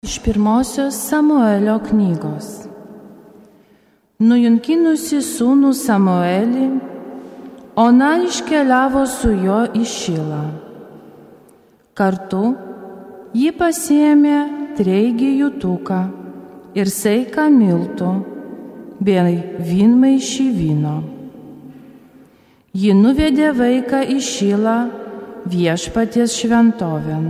Iš pirmosios Samuelio knygos. Nujunkinusi sūnų Samuelį, Ona iškeliavo su juo į Šilą. Kartu ji pasiėmė treigį jutuką ir saiką miltų bei vynmaišį vyno. Ji nuvedė vaiką į Šilą viešpaties šventovėn.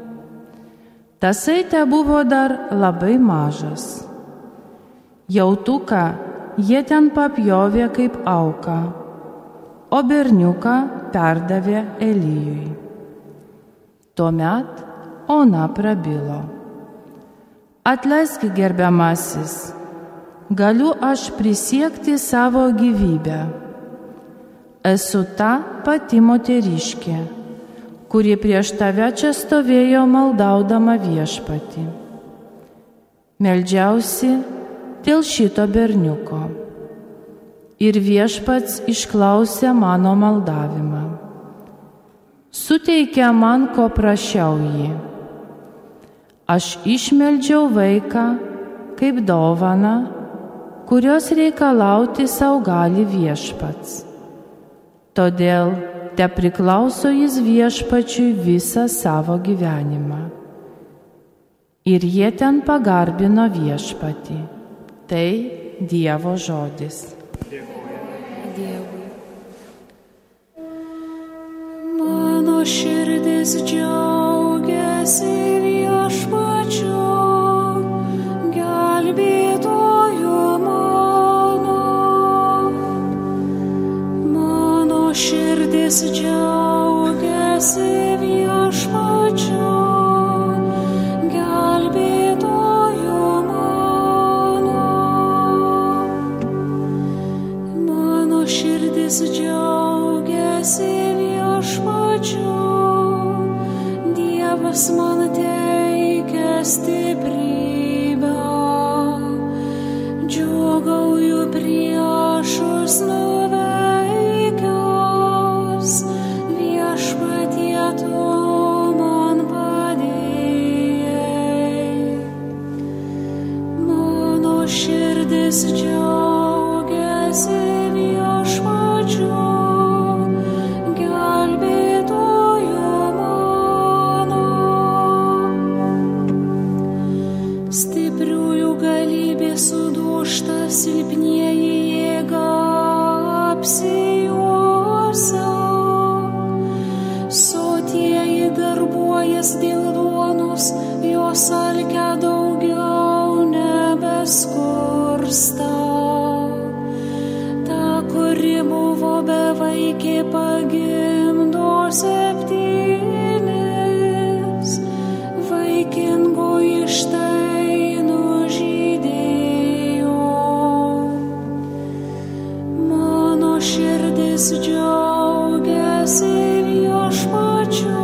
Tasai tebuvo dar labai mažas. Jautuką jie ten papjovė kaip auką, o berniuką perdavė Elijui. Tuomet Ona prabilo: Atleisk, gerbiamasis, galiu aš prisiekti savo gyvybę. Esu ta pati moteriškė, kuri prieš tave čia stovėjo maldaudama viešpatį. Meldžiausi dėl šito berniuko. Ir viešpats išklausė mano maldavimą. Suteikė man, ko prašiau jį. Aš išmeldžiau vaiką kaip dovaną, kurios reikalauti sau gali viešpats. Todėl te priklauso jis viešpačiui visą savo gyvenimą. Ir jie ten pagarbino viešpatį. Tai Dievo žodis. Dievui. Mano širdis džiaugiasi viešpačiu, gelbėtoju mano. Mano širdis džiaugiasi viešpačiu, gelbėtoju mano. Mano širdis džiaugiasi viešpačiu, Dievas man teikia stiprybę. Džiūgauju priešus nuveikęs, viešpatie tu man padėjai. Mano širdis džiaugiasi viešpačiu, gelbėtoju mano. Stipriųjų galybė sudūžta, silpnieji jėga apsijuosia. Sotieji darbuojas dėl duonos, jos alkia daugiau nebeskursta. Ta, kuri buvo bevaikė, pagimdo 7, vaikingoji štai nužydėjo. Mano širdis džiaugiasi viešpačiu,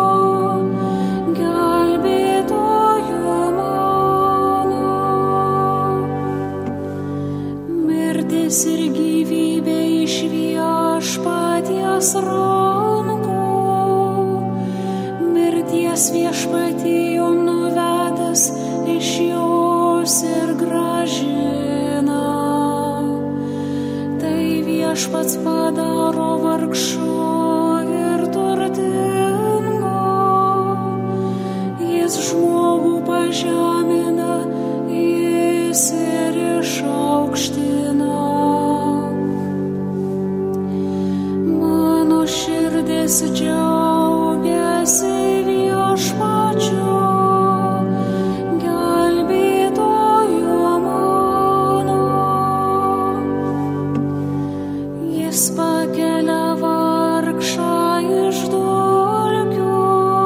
gelbėtoju mano. Mirtis ir gyvybė iš viešpaties rankų, mirties viešpatį nuvedęs iš jos ir grąžina. Tai viešpats padaro vargšu ir turtingu, jis žmogų pažemina, jis ir išaukština. Mano širdis džiaugiasi viešpačiu, gelbėtoju mano. Jis pakelia vargšą iš dulkių,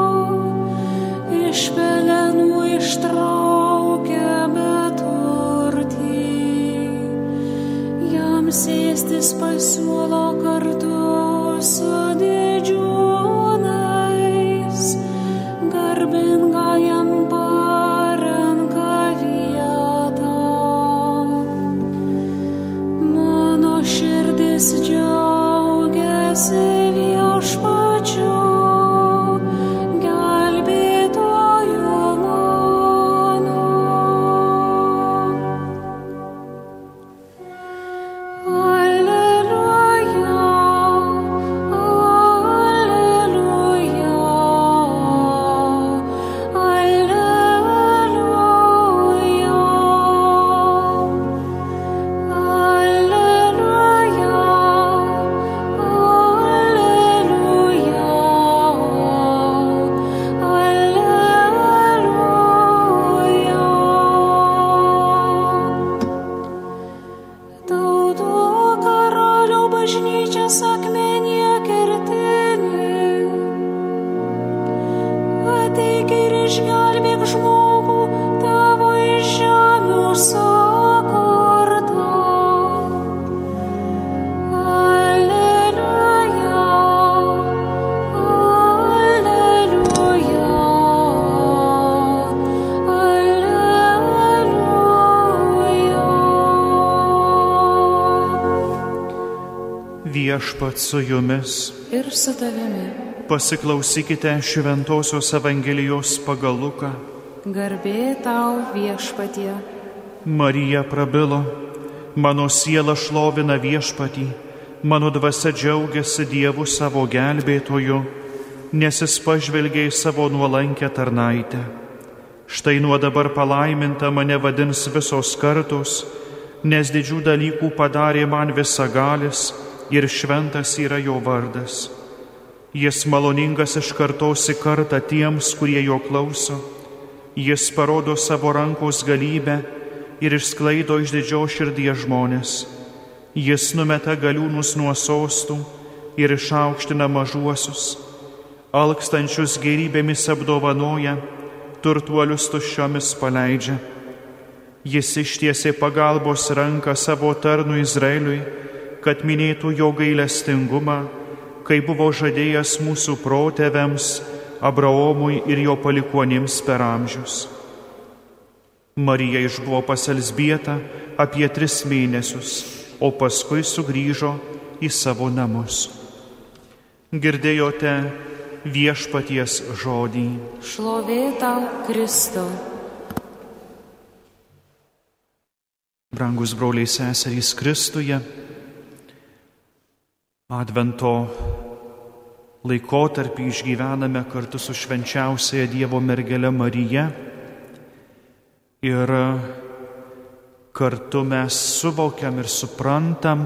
iš pelenų ištraukia beturtį. Jam sėstis pasiūlo kartu su didžiūnais, garbingajam parenka vietą. Mano širdis džiaugiasi viešpačiu, gelbėtoju mano. Viešpats su jumis. ir su tavimi. Pasiklausykite Šventosios Evangelijos pagal Luką. Garbė tau, Viešpatie. Marija prabilo: mano siela šlovina Viešpatį, mano dvasia džiaugiasi Dievu savo gelbėtoju, nes jis pažvelgė į savo nuolankę tarnaitę. Štai nuo dabar palaiminta mane vadins visos kartos, nes didžių dalykų padarė man visagalis ir šventas yra jo vardas. Jis maloningas iš kartos į kartą tiems, kurie jo klauso. Jis parodo savo rankos galybę ir išsklaido iš didžios širdies žmonės. Jis numeta galiūnus nuo sostų ir išaukština mažuosius. Alkstančius gėrybėmis apdovanoja, turtuolius tuščiomis paleidžia. Jis ištiesė pagalbos ranką savo tarnui Izraeliui, kad minėtų jo gailestingumą, kai buvo žadėjęs mūsų protėviams, Abraomui ir jo palikuonims per amžius. Marija išbuvo pas Elzbietą apie 3 mėnesius, o paskui sugrįžo į savo namus. Girdėjote Viešpaties žodį. Šlovė tau, Kristau. Brangus broliai seserys Kristuje, Advento laikotarpį išgyvename kartu su švenčiausiaja Dievo mergele Marija ir kartu mes suvokiam ir suprantam,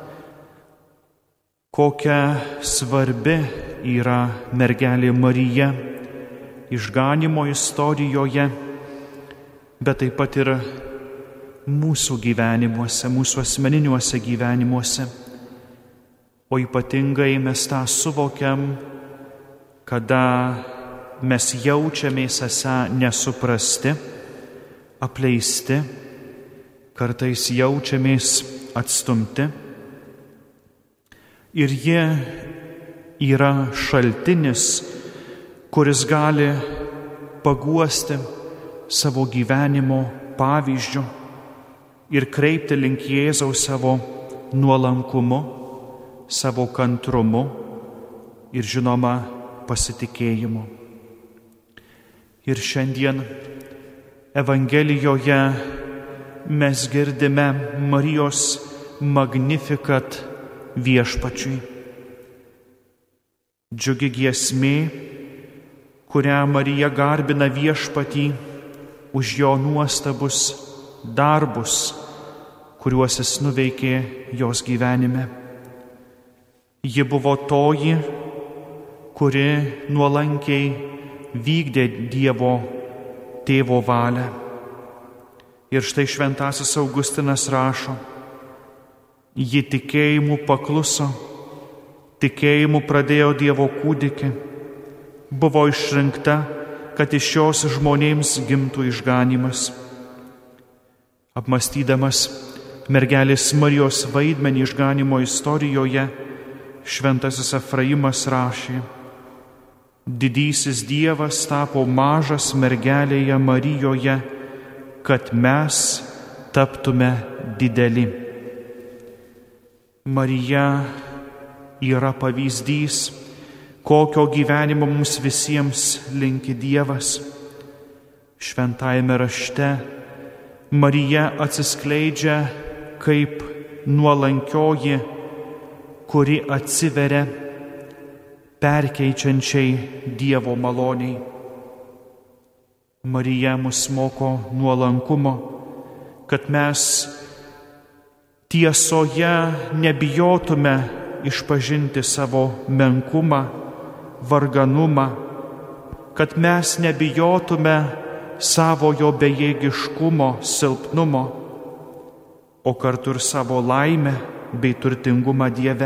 kokia svarbi yra mergelė Marija išganymo istorijoje, bet taip pat ir mūsų gyvenimuose, mūsų asmeniniuose gyvenimuose. O ypatingai mes tą suvokiam, kada mes jaučiamės esą nesuprasti, apleisti, kartais jaučiamės atstumti. Ir jie yra šaltinis, kuris gali paguosti savo gyvenimo pavyzdžiu ir kreipti link Jėzaus savo nuolankumu, savo kantrumu ir žinoma pasitikėjimu. Ir šiandien Evangelijoje mes girdime Marijos Magnificat Viešpačiui. Džiugi giesmė, kurią Marija garbina Viešpatį už jo nuostabus darbus, kuriuos jis nuveikė jos gyvenime. Ji buvo toji, kuri nuolankiai vykdė Dievo Tėvo valią. Ir štai šventasis Augustinas rašo: ji tikėjimu pakluso, tikėjimu pradėjo Dievo kūdikį, buvo išrinkta, kad iš jos žmonėms gimtų išganymas. Apmąstydamas mergelės Marijos vaidmenį išganymo istorijoje, šventasis Efraimas rašė: didysis Dievas tapo mažas mergelėje Marijoje, kad mes taptume dideli. Marija yra pavyzdys, kokio gyvenimo mums visiems linki Dievas. Šventajame rašte Marija atsiskleidžia kaip nuolankioji, kuri atsiveria perkeičiančiai Dievo maloniai. Marija mus moko nuolankumo, kad mes tiesoje nebijotume išpažinti savo menkumą, varganumą, kad mes nebijotume savojo bejėgiškumo, silpnumo, o kartu ir savo laimę bei turtingumą Dieve.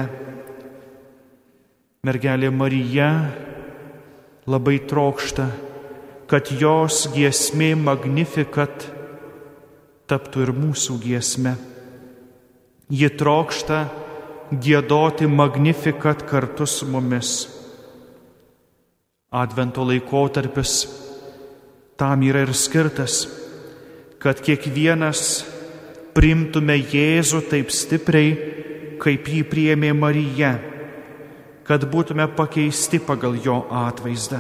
Mergelė Marija labai trokšta, kad jos giesmė Magnificat taptų ir mūsų giesme. Ji trokšta giedoti Magnificat kartu su mumis. Advento laikotarpis tam yra ir skirtas, kad kiekvienas priimtume Jėzų taip stipriai, kaip jį priėmė Marija. kad būtume pakeisti pagal jo atvaizdą.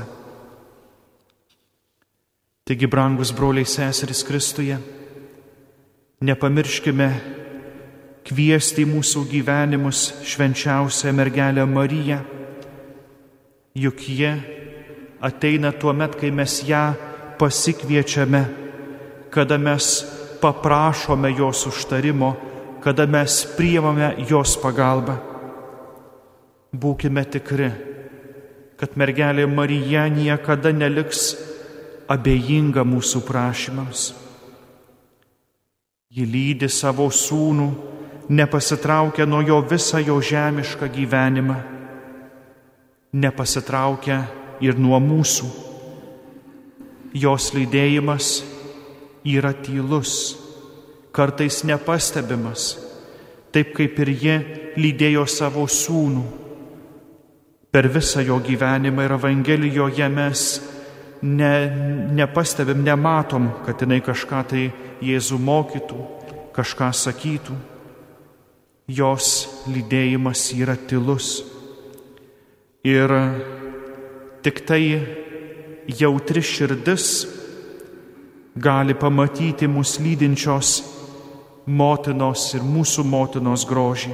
Taigi, brangus broliai seserys Kristuje, nepamirškime kviesti į mūsų gyvenimus švenčiausią mergelę Mariją, juk ji ateina tuo met, kai mes ją pasikviečiame, kada mes paprašome jos užtarimo, kada mes priimame jos pagalbą. Būkime tikri, kad mergelė Marija niekada neliks abejinga mūsų prašymams. Ji lydi savo sūnų, nepasitraukia nuo jo visą jo žemišką gyvenimą, nepasitraukia ir nuo mūsų. Jos lydėjimas yra tylus, kartais nepastebimas, taip kaip ir ji lydėjo savo sūnų. Per visą jo gyvenimą ir Evangelijoje mes nepastebim, nematom, kad jinai kažką tai Jėzų mokytų, kažką sakytų. Jos lydėjimas yra tylus. Ir tik tai jautri širdis gali pamatyti mus lydinčios motinos ir mūsų motinos grožį.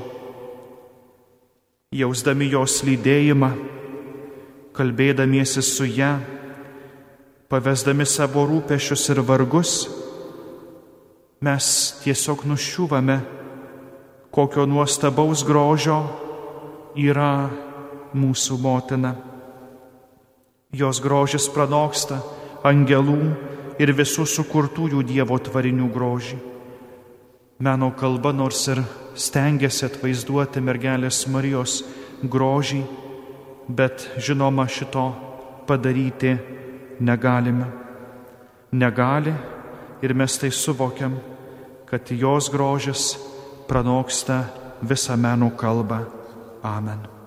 Jausdami jos lydėjimą, kalbėdamiesi su ja, pavesdami savo rūpesčius ir vargus, mes tiesiog nuščiūvame, kokio nuostabaus grožio yra mūsų motina. Jos grožis pranoksta angelų ir visų sukurtųjų Dievo tvarinių grožį. Meno kalba nors ir stengiasi atvaizduoti mergelės Marijos grožį, bet žinoma šito padaryti negalime. Negali ir mes tai suvokiam, kad jos grožis pranoksta visą meno kalbą. Amen.